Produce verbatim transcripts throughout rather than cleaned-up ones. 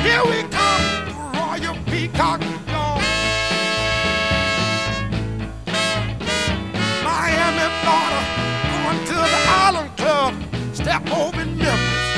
Here we come, Royal Peacock, y'all. Miami, Florida, going to the Island Club, step over in Memphis.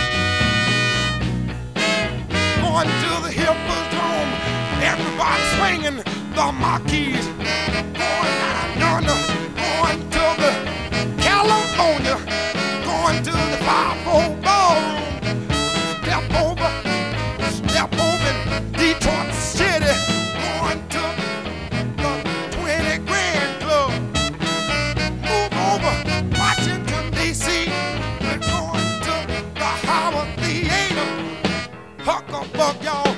Going to the Hippodrome, everybody swinging the marquees. Going down yonder, going to the California, going to the five-four ballroom. Step over, step over in Detroit City, going to the twenty Grand Club. Move over, Washington, D C, we're going to the Howard Theater. Hucklebuck, y'all.